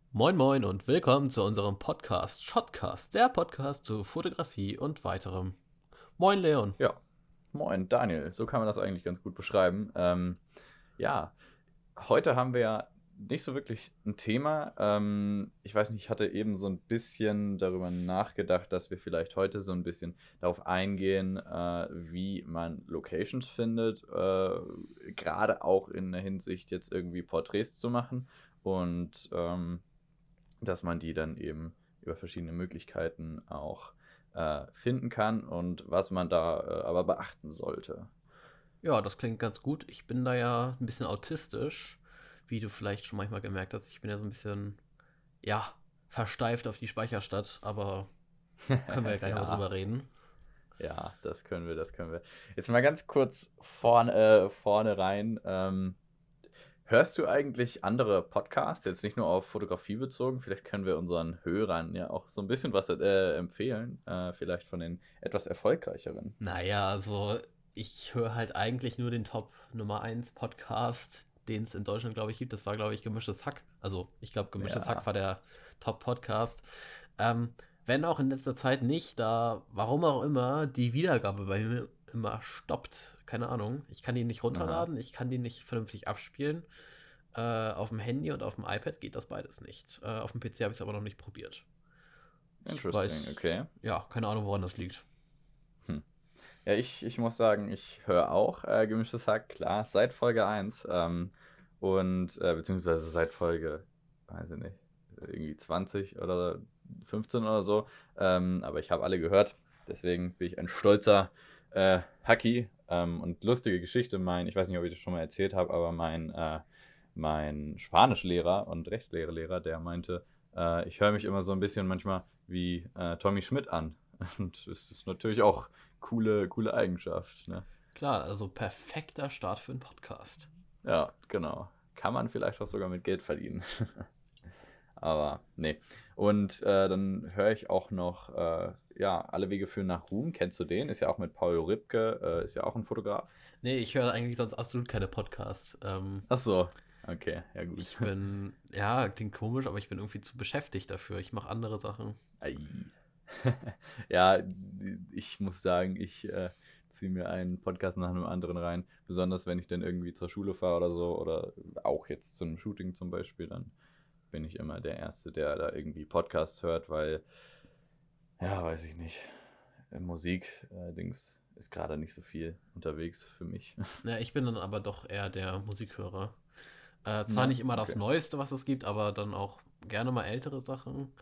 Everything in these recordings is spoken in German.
Moin Moin und willkommen zu unserem Podcast Shotcast, der Podcast zu Fotografie und weiterem. Moin Leon. Ja, moin Daniel, so kann man das eigentlich ganz gut beschreiben. Ja, heute haben wir ja nicht so wirklich ein Thema. Ich weiß nicht, ich hatte eben so ein bisschen darüber nachgedacht, dass wir vielleicht heute so ein bisschen darauf eingehen, wie man Locations findet, gerade auch in der Hinsicht jetzt irgendwie Porträts zu machen und dass man die dann eben über verschiedene Möglichkeiten auch finden kann und was man da aber beachten sollte. Ja, das klingt ganz gut. Ich bin da ja ein bisschen autistisch, wie du vielleicht schon manchmal gemerkt hast. Ich bin ja so ein bisschen, ja, versteift auf die Speicherstadt, aber können wir ja gleich nochmal Ja, drüber reden. ja, das können wir. Jetzt mal ganz kurz vorne rein. Hörst du eigentlich andere Podcasts, jetzt nicht nur auf Fotografie bezogen? Vielleicht können wir unseren Hörern ja auch so ein bisschen was empfehlen, vielleicht von den etwas erfolgreicheren. Naja, also ich höre halt eigentlich nur den Top Nummer 1 Podcast, den es in Deutschland, glaube ich, gibt. Das war, glaube ich, Gemischtes Hack. Also ich glaube, Gemischtes Hack Ja, war der Top-Podcast. Wenn auch in letzter Zeit nicht, da, warum auch immer, die Wiedergabe bei mir immer stoppt. Keine Ahnung. Ich kann die nicht aha. runterladen, ich kann die nicht vernünftig abspielen. Auf dem Handy und auf dem iPad geht das beides nicht. Auf dem PC habe ich es aber noch nicht probiert. Ich Interesting, weiß, okay. ja, keine Ahnung, woran das liegt. Hm. Ja, ich muss sagen, ich höre auch Gemischtes Hack, klar, seit Folge 1 beziehungsweise seit Folge, weiß ich nicht, irgendwie 20 oder 15 oder so. Aber ich habe alle gehört, deswegen bin ich ein stolzer Hacki. Und lustige Geschichte, ich weiß nicht, ob ich das schon mal erzählt habe, aber mein Spanischlehrer und Rechtslehrer, der meinte, ich höre mich immer so ein bisschen manchmal wie Tommy Schmidt an. Und es ist natürlich auch coole Eigenschaft, ne? Klar, also perfekter Start für einen Podcast. Ja, genau. Kann man vielleicht auch sogar mit Geld verdienen. Aber nee. Und dann höre ich auch noch, ja, Alle Wege führen nach Ruhm. Kennst du den? Ist ja auch mit Paul Ripke, ist ja auch ein Fotograf. Nee, ich höre eigentlich sonst absolut keine Podcasts. Ach so. Okay, ja gut. Ich bin, ja, klingt komisch, aber ich bin irgendwie zu beschäftigt dafür. Ich mache andere Sachen. Ei. Ja, ich muss sagen, ich ziehe mir einen Podcast nach einem anderen rein. Besonders wenn ich dann irgendwie zur Schule fahre oder so oder auch jetzt zu einem Shooting zum Beispiel, dann bin ich immer der Erste, der da irgendwie Podcasts hört, weil, ja, weiß ich nicht, Musik, Dings ist gerade nicht so viel unterwegs für mich. Ja, ich bin dann aber doch eher der Musikhörer. Zwar Ja, nicht immer das okay. Neueste, was es gibt, aber dann auch gerne mal ältere Sachen.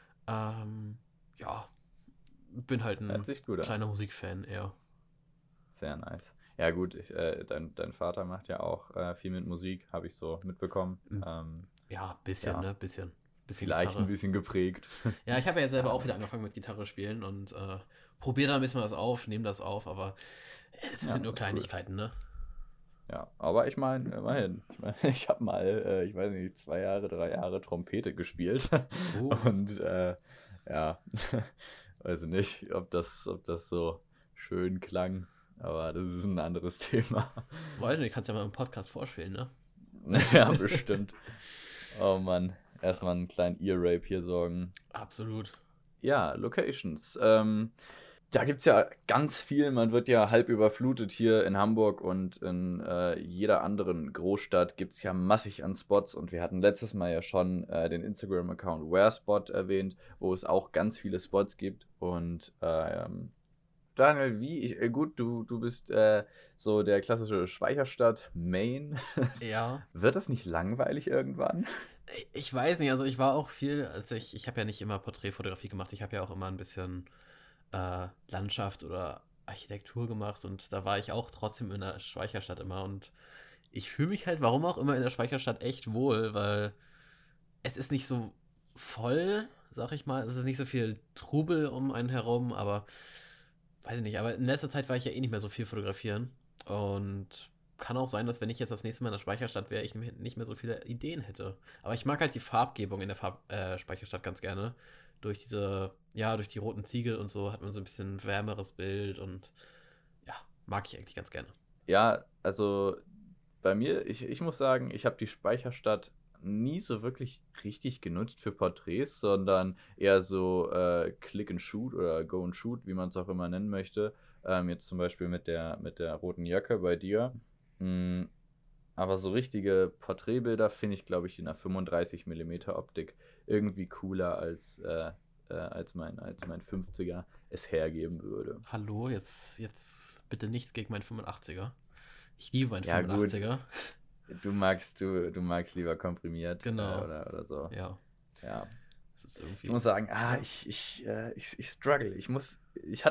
Ja, bin halt Hört ein sich gut an. kleiner Musikfan eher. Sehr nice. Ja, gut, dein Vater macht ja auch viel mit Musik, habe ich so mitbekommen. Ja, bisschen, Ja, ne? Bisschen. Bisschen vielleicht ein Gitarre. bisschen geprägt. Ja, ich habe ja jetzt selber Ja, auch wieder angefangen mit Gitarre spielen und probiere da ein bisschen was auf, nehme das auf, aber es sind ja, nur ist cool. Kleinigkeiten, ne? Ja, aber ich meine, immerhin. Ich meine, ich habe mal, ich weiß nicht, 2 Jahre, 3 Jahre Trompete gespielt. Oh, Und ja, weiß ich nicht, ob das so schön klang. Aber das ist ein anderes Thema. weiß nicht, kannst ja mal im Podcast vorspielen, ne? Ja, bestimmt. Oh Mann, erstmal einen kleinen Ear-Rape hier sorgen. Absolut. Ja, Locations. Da gibt es ja ganz viel. Man wird ja halb überflutet hier in Hamburg und in jeder anderen Großstadt gibt es ja massig an Spots. Und wir hatten letztes Mal ja schon den Instagram-Account Wherespot erwähnt, wo es auch ganz viele Spots gibt. Und Daniel, gut, du bist so der klassische Speicherstadt-Main. Ja, Wird das nicht langweilig irgendwann? ich weiß nicht, also ich war auch viel, also ich habe ja nicht immer Porträtfotografie gemacht, ich habe ja auch immer ein bisschen Landschaft oder Architektur gemacht und da war ich auch trotzdem in der Speicherstadt immer und ich fühle mich halt, warum auch immer, in der Speicherstadt echt wohl, weil es ist nicht so voll, sag ich mal, es ist nicht so viel Trubel um einen herum, aber weiß ich nicht, aber in letzter Zeit war ich ja eh nicht mehr so viel fotografieren und kann auch sein, dass wenn ich jetzt das nächste Mal in der Speicherstadt wäre, ich nicht mehr so viele Ideen hätte. Aber ich mag halt die Farbgebung in der Speicherstadt ganz gerne. Durch diese, ja, durch die roten Ziegel und so hat man so ein bisschen wärmeres Bild und ja, mag ich eigentlich ganz gerne. Ja, also bei mir, ich muss sagen, ich habe die Speicherstadt nie so wirklich richtig genutzt für Porträts, sondern eher so Click and Shoot oder Go and Shoot, wie man es auch immer nennen möchte. Jetzt zum Beispiel mit der roten Jacke bei dir. Mm, aber so richtige Porträtbilder finde ich, glaube ich, in einer 35 mm Optik irgendwie cooler als mein 50er es hergeben würde. Hallo, jetzt bitte nichts gegen meinen 85er. Ich liebe meinen Ja, gut. 85er. Du magst lieber komprimiert Genau. oder so. Ja, Ja. das ist irgendwie. Ich muss sagen, Ja. ich struggle. Ich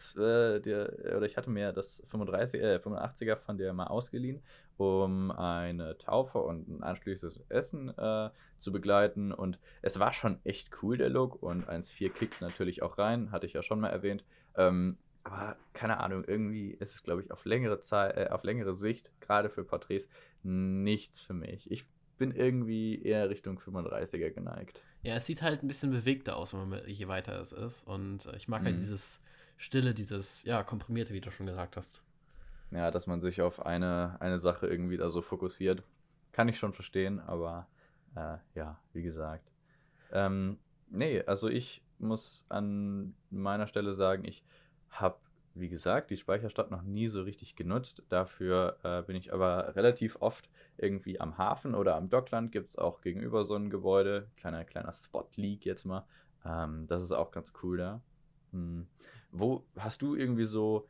hatte mir das 85er von dir mal ausgeliehen, um eine Taufe und ein anschließendes Essen zu begleiten. Und es war schon echt cool, der Look. Und 1.4 kickt natürlich auch rein, hatte ich ja schon mal erwähnt. Aber keine Ahnung, irgendwie ist es, glaube ich, auf längere Zeit, auf längere Sicht, gerade für Porträts, nichts für mich. Ich bin irgendwie eher Richtung 35er geneigt. Ja, es sieht halt ein bisschen bewegter aus, je weiter es ist. Und ich mag halt dieses Stille, dieses, ja, komprimierte, wie du schon gesagt hast. Ja, dass man sich auf eine Sache irgendwie da so fokussiert. Kann ich schon verstehen, aber ja, wie gesagt. Nee, also ich muss an meiner Stelle sagen, ich habe, wie gesagt, die Speicherstadt noch nie so richtig genutzt. Dafür bin ich aber relativ oft irgendwie am Hafen oder am Dockland. Gibt es auch gegenüber so ein Gebäude. Kleiner Spot-Leak jetzt mal. Das ist auch ganz cool da. Wo hast du irgendwie so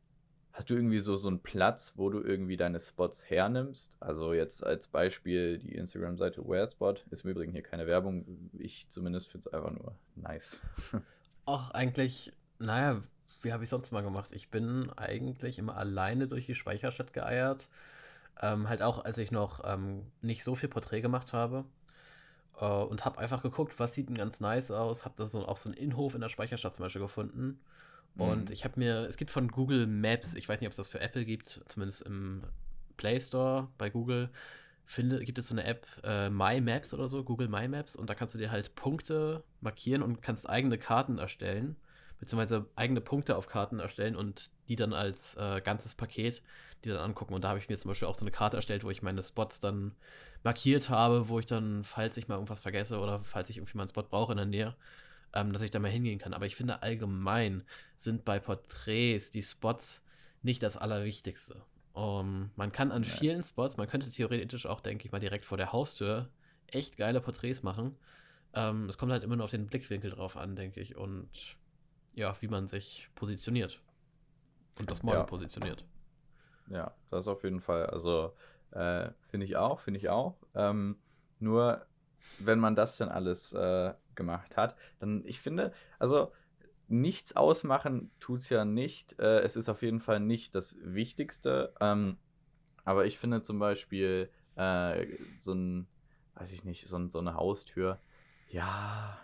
einen Platz, wo du irgendwie deine Spots hernimmst? Also jetzt als Beispiel die Instagram-Seite Wherespot. Ist im Übrigen hier keine Werbung. Ich zumindest finde es einfach nur nice. Auch eigentlich, naja, wie habe ich sonst mal gemacht? Ich bin eigentlich immer alleine durch die Speicherstadt geeiert. Halt auch, als ich noch nicht so viel Porträt gemacht habe. Und habe einfach geguckt, was sieht denn ganz nice aus. Habe da auch so einen Innenhof in der Speicherstadt zum Beispiel gefunden. Und ich habe es gibt von Google Maps, ich weiß nicht, ob es das für Apple gibt, zumindest im Play Store bei Google, gibt es so eine App, My Maps oder so, Google My Maps, und da kannst du dir halt Punkte markieren und kannst eigene Karten erstellen, beziehungsweise eigene Punkte auf Karten erstellen und die dann als ganzes Paket die dann angucken. Und da habe ich mir zum Beispiel auch so eine Karte erstellt, wo ich meine Spots dann markiert habe, wo ich dann, falls ich mal irgendwas vergesse oder falls ich irgendwie mal einen Spot brauche in der Nähe, dass ich da mal hingehen kann. Aber ich finde, allgemein sind bei Porträts die Spots nicht das Allerwichtigste. Man kann an vielen Spots, man könnte theoretisch auch, denke ich mal, direkt vor der Haustür echt geile Porträts machen. Es kommt halt immer nur auf den Blickwinkel drauf an, denke ich. Und ja, wie man sich positioniert. Und das Model positioniert. Ja, das auf jeden Fall. Also finde ich auch. Nur wenn man das dann alles gemacht hat, dann, ich finde, also nichts ausmachen tut es ja nicht. Es ist auf jeden Fall nicht das Wichtigste. Aber ich finde zum Beispiel so ein, weiß ich nicht, so eine Haustür. Ja.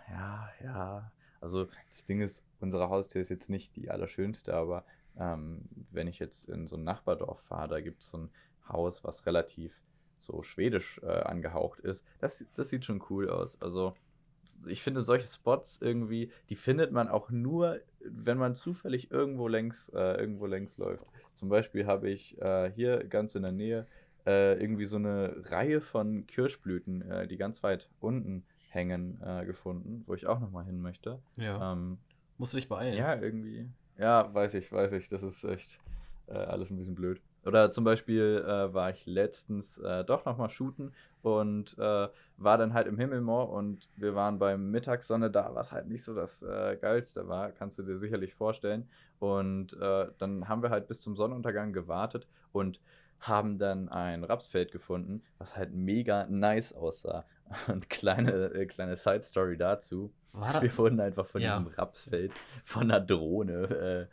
Also das Ding ist, unsere Haustür ist jetzt nicht die allerschönste, aber wenn ich jetzt in so ein Nachbardorf fahre, da gibt es so ein Haus, was relativ so schwedisch angehaucht ist. Das sieht schon cool aus. Also ich finde, solche Spots irgendwie, die findet man auch nur, wenn man zufällig irgendwo längs läuft. Zum Beispiel habe ich hier ganz in der Nähe irgendwie so eine Reihe von Kirschblüten, die ganz weit unten hängen, gefunden, wo ich auch nochmal hin möchte. Ja. Musst du dich beeilen. Ja, irgendwie. Ja, weiß ich. Das ist echt alles ein bisschen blöd. Oder zum Beispiel war ich letztens doch nochmal shooten und war dann halt im Himmelmoor und wir waren beim Mittagssonne da, was halt nicht so das Geilste war, kannst du dir sicherlich vorstellen. Und dann haben wir halt bis zum Sonnenuntergang gewartet und haben dann ein Rapsfeld gefunden, was halt mega nice aussah. Und kleine Side-Story dazu. Wir wurden einfach von diesem Rapsfeld von einer Drohne,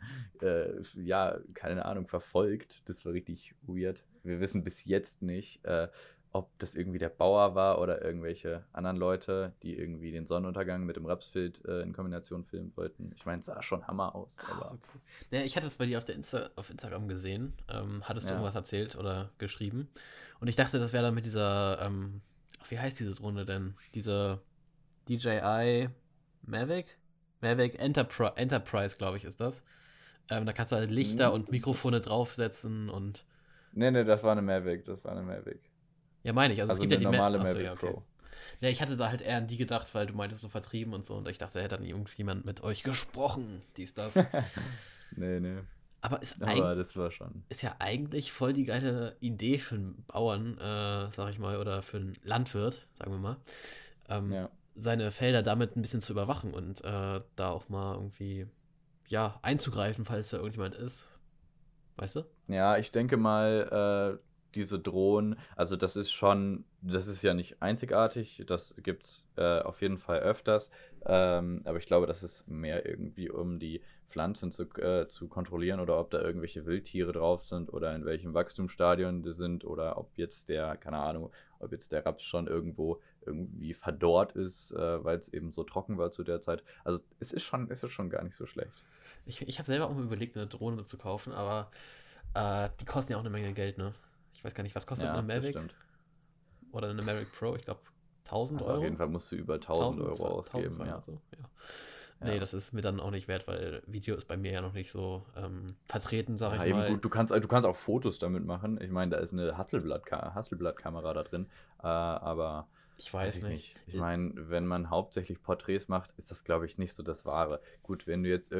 keine Ahnung, verfolgt. Das war richtig weird. Wir wissen bis jetzt nicht, ob das irgendwie der Bauer war oder irgendwelche anderen Leute, die irgendwie den Sonnenuntergang mit dem Rapsfeld in Kombination filmen wollten. Ich meine, es sah schon Hammer aus. Aber okay. Naja, ich hatte es bei dir auf Instagram gesehen. Hattest du irgendwas erzählt oder geschrieben? Und ich dachte, das wäre dann mit dieser, wie heißt diese Drohne denn? Diese DJI Mavic? Mavic Enterprise, glaube ich, ist das. Da kannst du halt Lichter und Mikrofone draufsetzen und. Nee, das war eine Mavic. Ja, meine ich. Also es gibt ja die normale Achso, Mavic ja, okay. Pro. Ja, ich hatte da halt eher an die gedacht, weil du meintest so vertrieben und so. Und ich dachte, hätte dann irgendjemand mit euch gesprochen. Dies, das. Nee. Aber Aber das war schon. ist ja eigentlich voll die geile Idee für einen Bauern, sag ich mal, oder für einen Landwirt, sagen wir mal, ähm, Ja. seine Felder damit ein bisschen zu überwachen und da auch mal irgendwie, ja, einzugreifen, falls da irgendjemand ist. Weißt du? Ja, ich denke mal, diese Drohnen, also das ist ja nicht einzigartig, das gibt's auf jeden Fall öfters, aber ich glaube, das ist mehr irgendwie, um die Pflanzen zu kontrollieren oder ob da irgendwelche Wildtiere drauf sind oder in welchem Wachstumsstadion die sind oder ob jetzt keine Ahnung, ob jetzt der Raps schon irgendwo irgendwie verdorrt ist, weil es eben so trocken war zu der Zeit. Also es ist schon gar nicht so schlecht. Ich habe selber auch mal überlegt, eine Drohne zu kaufen, aber die kosten ja auch eine Menge Geld, ne? Ich weiß gar nicht, was kostet eine Ja, das Mavic stimmt. oder eine Mavic Pro? Ich glaube 1000 Also auf jeden Euro. Fall musst du über 1000 € 1000, ausgeben, ja. 1200 so, ja. Nee, Ja. das ist mir dann auch nicht wert, weil Video ist bei mir ja noch nicht so vertreten, sag Ja, ich eben mal. gut, du kannst auch Fotos damit machen. Ich meine, da ist eine Hasselblad-Kamera da drin, aber Ich weiß weiß ich nicht. nicht. Ich meine, wenn man hauptsächlich Porträts macht, ist das, glaube ich, nicht so das Wahre. Gut, wenn du jetzt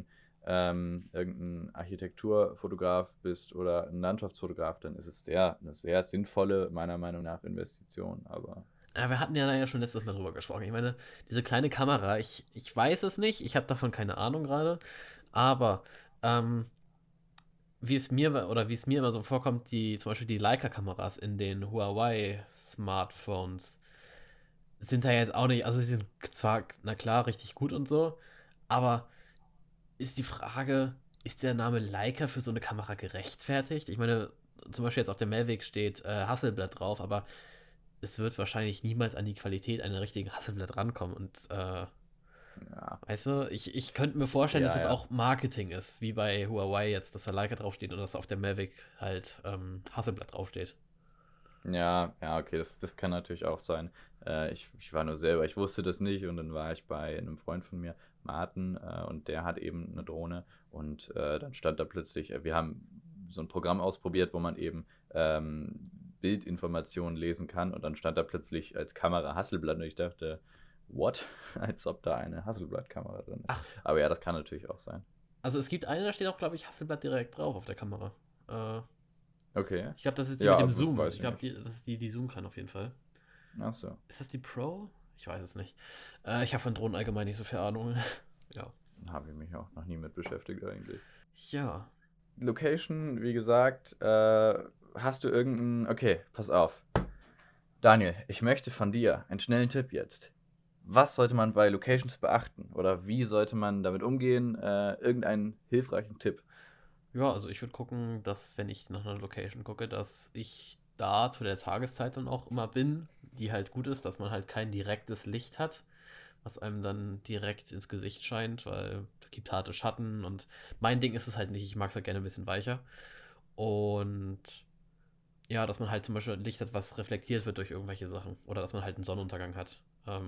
irgendein Architekturfotograf bist oder ein Landschaftsfotograf, dann ist es eine sehr sinnvolle, meiner Meinung nach, Investition. Aber Ja, wir hatten ja da ja schon letztes Mal drüber gesprochen. Ich meine, diese kleine Kamera, ich weiß es nicht, ich habe davon keine Ahnung gerade, aber ähm, wie es mir immer so vorkommt, zum Beispiel die Leica-Kameras in den Huawei-Smartphones sind da jetzt auch nicht, also sie sind zwar, na klar, richtig gut und so, aber ist die Frage, ist der Name Leica für so eine Kamera gerechtfertigt? Ich meine, zum Beispiel jetzt auf der Mavic steht Hasselblad drauf, aber es wird wahrscheinlich niemals an die Qualität einer richtigen Hasselblad rankommen. Und ja, weißt du, ich könnte mir vorstellen, dass ja, es ja. auch Marketing ist, wie bei Huawei jetzt, dass da Leica draufsteht und dass auf der Mavic halt Hasselblad draufsteht. Ja, okay, das kann natürlich auch sein. Ich war nur selber, ich wusste das nicht und dann war ich bei einem Freund von mir, Martin, und der hat eben eine Drohne und dann stand da plötzlich, wir haben so ein Programm ausprobiert, wo man eben Bildinformationen lesen kann und dann stand da plötzlich als Kamera Hasselblad und ich dachte, what? Als ob da eine Hasselblad-Kamera drin ist. Ach, Aber ja, das kann natürlich auch sein. also es gibt eine, da steht auch, glaube ich, Hasselblad direkt drauf auf der Kamera. Äh, Okay. Ich glaube, das ist die mit Ja, dem Zoom. weiß Ich ich glaube, nicht. das ist die Zoom kann auf jeden Fall. Ach so. Ist das die Pro? Ich weiß es nicht. Ich habe von Drohnen allgemein nicht so viel Ahnung. Ja. Habe ich mich auch noch nie mit beschäftigt eigentlich. Ja. Location, wie gesagt, hast du Okay, pass auf. Daniel, ich möchte von dir einen schnellen Tipp jetzt. Was sollte man bei Locations beachten? Oder wie sollte man damit umgehen? Irgendeinen hilfreichen Tipp. Ja, also ich würde gucken, dass, wenn ich nach einer Location gucke, dass ich da zu der Tageszeit dann auch immer bin, die halt gut ist, dass man halt kein direktes Licht hat, was einem dann direkt ins Gesicht scheint, weil es gibt harte Schatten und mein Ding ist es halt nicht, ich mag es halt gerne ein bisschen weicher. Und ja, dass man halt zum Beispiel Licht hat, was reflektiert wird durch irgendwelche Sachen. Oder dass man halt einen Sonnenuntergang hat.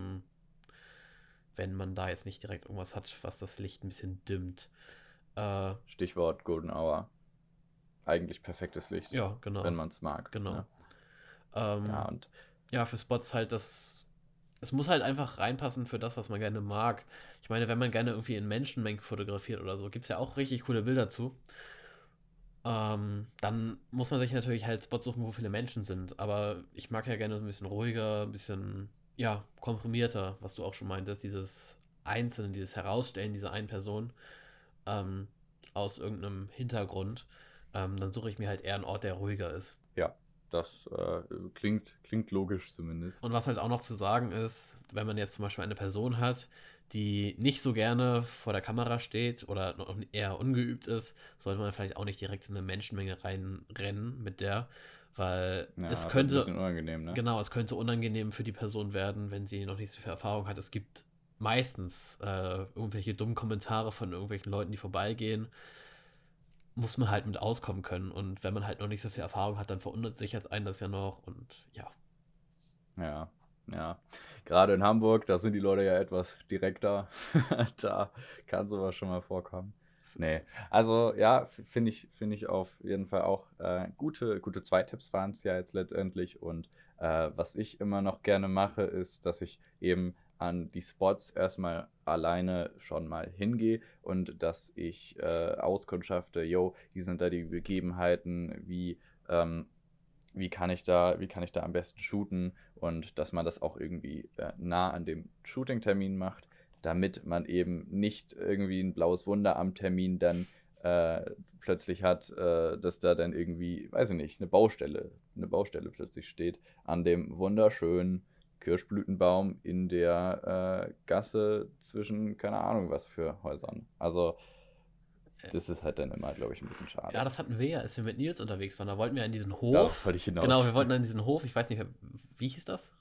Wenn man da jetzt nicht direkt irgendwas hat, was das Licht ein bisschen dimmt. Stichwort Golden Hour. Eigentlich perfektes Licht, Ja, genau. wenn man es mag. Genau. Ne? Ja, und Ja, für Spots halt es muss halt einfach reinpassen für das, was man gerne mag. Ich meine, wenn man gerne irgendwie in Menschenmengen fotografiert oder so, gibt es ja auch richtig coole Bilder zu. Dann muss man sich natürlich halt Spots suchen, wo viele Menschen sind. Aber ich mag ja gerne so ein bisschen ruhiger, ein bisschen, ja, komprimierter, was du auch schon meintest, dieses Einzelne, dieses Herausstellen dieser einen Person ähm, aus irgendeinem Hintergrund. Dann suche ich mir halt eher einen Ort, der ruhiger ist. ja, das klingt logisch zumindest. Und was halt auch noch zu sagen ist, wenn man jetzt zum Beispiel eine Person hat, die nicht so gerne vor der Kamera steht oder noch eher ungeübt ist, sollte man vielleicht auch nicht direkt in eine Menschenmenge reinrennen mit der, weil Ja, es das wird ein könnte, bisschen unangenehm, ne? genau, es könnte unangenehm für die Person werden, wenn sie noch nicht so viel Erfahrung hat. Es gibt meistens irgendwelche dummen Kommentare von irgendwelchen Leuten, die vorbeigehen. Muss man halt mit auskommen können. Und wenn man halt noch nicht so viel Erfahrung hat, dann verunsichert sich jetzt einen das ja noch. Und ja, Ja. Gerade in Hamburg, da sind die Leute ja etwas direkter. Da kann sowas schon mal vorkommen. Nee, also ja, finde ich auf jeden Fall auch gute zwei Tipps waren es ja jetzt letztendlich. Und was ich immer noch gerne mache, ist, dass ich eben an die Spots erstmal alleine schon mal hingehe und dass ich auskundschafte, yo, wie sind da die Begebenheiten, ähm, wie kann ich da am besten shooten, und dass man das auch irgendwie nah an dem Shooting-Termin macht, damit man eben nicht irgendwie ein blaues Wunder am Termin dann äh, plötzlich hat, dass da dann irgendwie, weiß ich nicht, eine Baustelle plötzlich steht an dem wunderschönen Kirschblütenbaum in der Gasse zwischen, keine Ahnung was für Häusern. Also das ist halt dann immer, glaube ich, ein bisschen Ja, schade. das hatten wir ja, als wir mit Nils unterwegs waren. Da wollten wir in diesen Darauf Hof. wollte ich Genau, hinaus. wir wollten in diesen Hof. Ich weiß nicht, wie hieß das?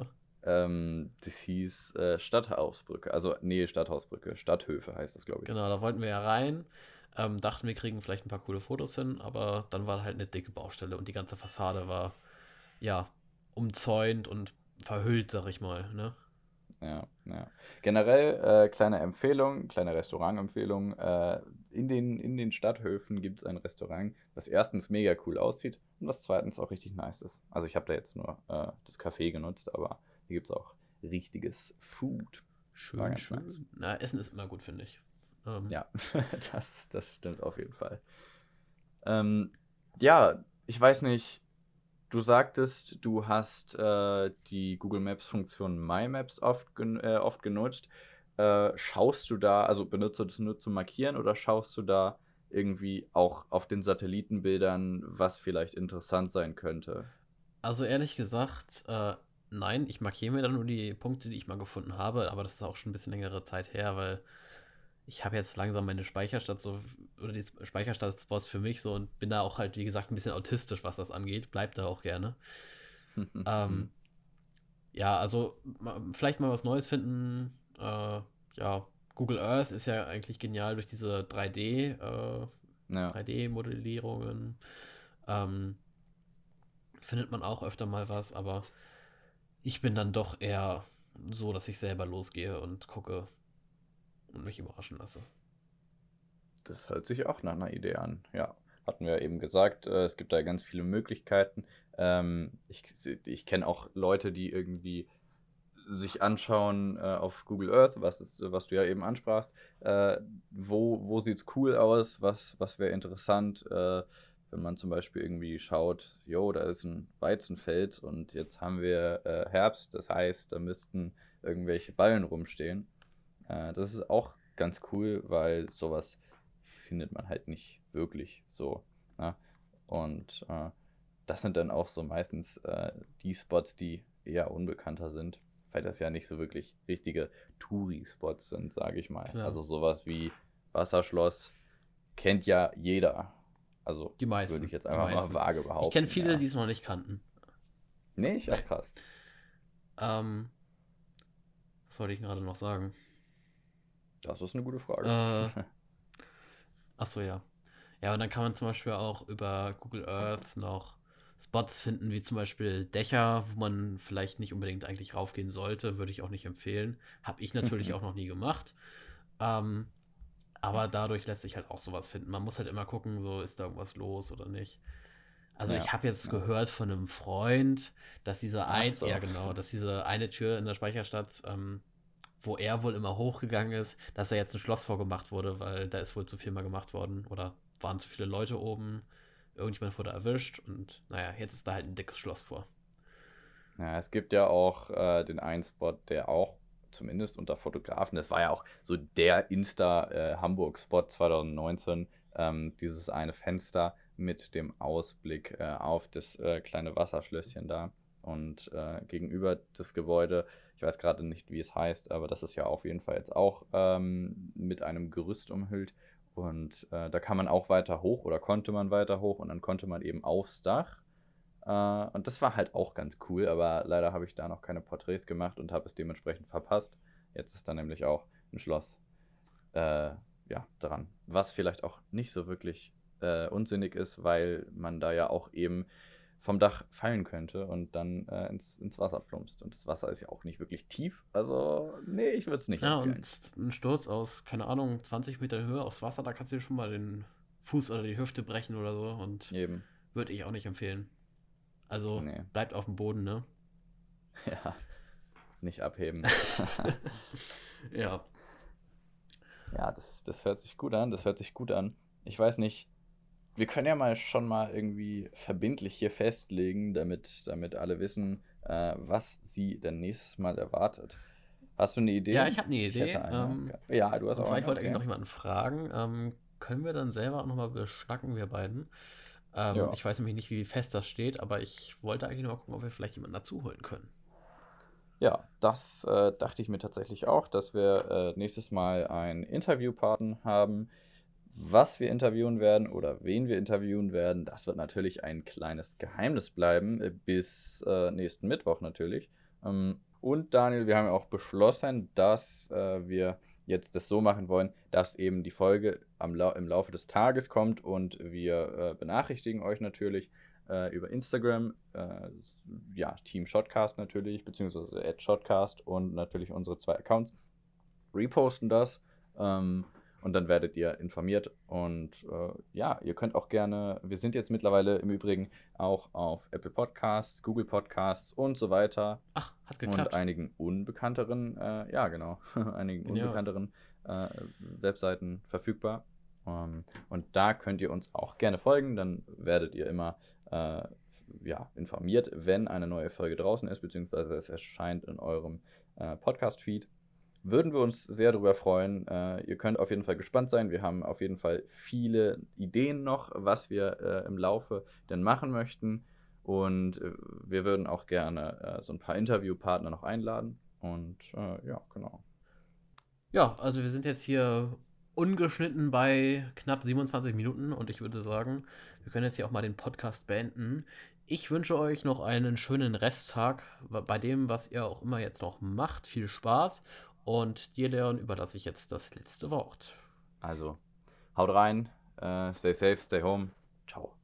Das hieß Stadthausbrücke. Also, nee, Stadthausbrücke. Stadthöfe heißt das, glaube ich. Genau, da wollten wir ja rein. Dachten, wir kriegen vielleicht ein paar coole Fotos hin, aber dann war halt eine dicke Baustelle und die ganze Fassade war, ja, umzäunt und verhüllt, sag ich mal, ne? Ja, ja. Generell, kleine Empfehlung, kleine Restaurantempfehlung. In den Stadthöfen gibt es ein Restaurant, das erstens mega cool aussieht und das zweitens auch richtig nice ist. Also, ich habe da jetzt nur das Café genutzt, aber hier gibt es auch richtiges Food. War Schön, ganz nice. schön. Na, Essen ist immer gut, finde ich. Ja, das stimmt auf jeden Fall. Ähm, ja, ich weiß nicht, du sagtest, du hast die Google Maps-Funktion My Maps oft genutzt. Schaust du da, also benutzt du das nur zum Markieren, oder schaust du da irgendwie auch auf den Satellitenbildern, was vielleicht interessant sein könnte? Also ehrlich gesagt, nein, ich markiere mir dann nur die Punkte, die ich mal gefunden habe, aber das ist auch schon ein bisschen längere Zeit her, weil ich habe jetzt langsam meine Speicherstadt so, oder die Speicherstadt-Spots für mich so und bin da auch halt, wie gesagt, ein bisschen autistisch, was das angeht. Bleibt da auch gerne. Ähm, ja, also vielleicht mal was Neues finden. Ja, Google Earth ist ja eigentlich genial durch diese Ja. 3D-Modellierungen. Ähm, findet man auch öfter mal was, aber ich bin dann doch eher so, dass ich selber losgehe und gucke und mich überraschen lasse. Das hört sich auch nach einer Idee an. Ja, hatten wir eben gesagt, es gibt da ganz viele Möglichkeiten. Ich kenne auch Leute, die irgendwie sich anschauen auf Google Earth, was du ja eben ansprachst. Wo sieht es cool aus? Was wäre interessant, wenn man zum Beispiel irgendwie schaut, jo, da ist ein Weizenfeld und jetzt haben wir Herbst, das heißt, da müssten irgendwelche Ballen rumstehen. Das ist auch ganz cool, weil sowas findet man halt nicht wirklich so. Ne? Und das sind dann auch so meistens die Spots, die eher unbekannter sind, weil das ja nicht so wirklich richtige Touri-Spots sind, sage ich mal. Klar, Also sowas wie Wasserschloss kennt ja jeder. Also die würde meisten, ich jetzt die einfach mal meisten. vage Ich kenne behaupten, viele, ja. die es noch nicht kannten. Nee, ich Nee. ach krass. Ähm, was wollte ich gerade noch sagen? Das ist eine gute Frage. Äh, achso, ja. Ja, und dann kann man zum Beispiel auch über Google Earth noch Spots finden, wie zum Beispiel Dächer, wo man vielleicht nicht unbedingt eigentlich raufgehen sollte, würde ich auch nicht empfehlen. Habe ich natürlich auch noch nie gemacht. Ähm, aber dadurch lässt sich halt auch sowas finden. Man muss halt immer gucken, so ist da irgendwas los oder nicht. Also Ja, ich habe jetzt ja. gehört von einem Freund, Ach ja so. genau, dass diese eine Tür in der Speicherstadt, wo er wohl immer hochgegangen ist, dass da jetzt ein Schloss vorgemacht wurde, weil da ist wohl zu viel mal gemacht worden oder waren zu viele Leute oben. Irgendjemand wurde erwischt und naja, jetzt ist da halt ein dickes Schloss vor. Ja, es gibt ja auch den einen Spot, der auch zumindest unter Fotografen, das war ja auch so der Insta-Hamburg-Spot 2019, dieses eine Fenster mit dem Ausblick auf das kleine Wasserschlösschen da und gegenüber das Gebäude, ich weiß gerade nicht, wie es heißt, aber das ist ja auf jeden Fall jetzt auch mit einem Gerüst umhüllt, und da kann man auch weiter hoch oder konnte man weiter hoch, und dann konnte man eben aufs Dach. Und das war halt auch ganz cool, aber leider habe ich da noch keine Porträts gemacht und habe es dementsprechend verpasst. Jetzt ist da nämlich auch ein Schloss ja, dran. Was vielleicht auch nicht so wirklich unsinnig ist, weil man da ja auch eben vom Dach fallen könnte und dann ins Wasser plumpst. Und das Wasser ist ja auch nicht wirklich tief. Also, nee, ich würde es nicht Ja, empfehlen. und ein Sturz aus, keine Ahnung, 20 Meter Höhe aufs Wasser, da kannst du dir schon mal den Fuß oder die Hüfte brechen oder so. Und Eben. würde ich auch nicht empfehlen. Also Nee. bleibt auf dem Boden, ne? Ja, nicht abheben. Ja. Ja, das hört sich gut an. Das hört sich gut an. Ich weiß nicht, wir können ja mal schon mal irgendwie verbindlich hier festlegen, damit alle wissen, was sie denn nächstes Mal erwartet. Hast du eine Idee? Ja, ich habe eine Ich Idee. hätte eine. Ja, du hast Und auch zwar, ich eine. wollte eigentlich Okay. noch jemanden fragen. Können wir dann selber auch nochmal beschnacken, wir beiden? Ja. Ich weiß nämlich nicht, wie fest das steht, aber ich wollte eigentlich nur mal gucken, ob wir vielleicht jemanden dazu holen können. Ja, das dachte ich mir tatsächlich auch, dass wir nächstes Mal einen Interviewpartner haben. Was wir interviewen werden oder wen wir interviewen werden, das wird natürlich ein kleines Geheimnis bleiben, bis nächsten Mittwoch natürlich. Und Daniel, wir haben ja auch beschlossen, dass wir jetzt das so machen wollen, dass eben die Folge im Laufe des Tages kommt und wir benachrichtigen euch natürlich über Instagram, ja, Team Shotcast natürlich, beziehungsweise @Shotcast und natürlich unsere 2 Accounts reposten das. Und dann werdet ihr informiert. Und ja, ihr könnt auch gerne, wir sind jetzt mittlerweile im Übrigen auch auf Apple Podcasts, Google Podcasts und so weiter. Ach, hat Und geklappt. einigen unbekannteren, ja genau, einigen Genial. unbekannteren Webseiten verfügbar. Und da könnt ihr uns auch gerne folgen. Dann werdet ihr immer ja, informiert, wenn eine neue Folge draußen ist, beziehungsweise es erscheint in eurem Podcast-Feed. Würden wir uns sehr darüber freuen. Ihr könnt auf jeden Fall gespannt sein. Wir haben auf jeden Fall viele Ideen noch, was wir im Laufe denn machen möchten. Und wir würden auch gerne so ein paar Interviewpartner noch einladen. Und ja, genau. Ja, also wir sind jetzt hier ungeschnitten bei knapp 27 Minuten und ich würde sagen, wir können jetzt hier auch mal den Podcast beenden. Ich wünsche euch noch einen schönen Resttag bei dem, was ihr auch immer jetzt noch macht. Viel Spaß und dir, Leon, überlasse ich jetzt das letzte Wort. Also, haut rein, stay safe, stay home. Ciao.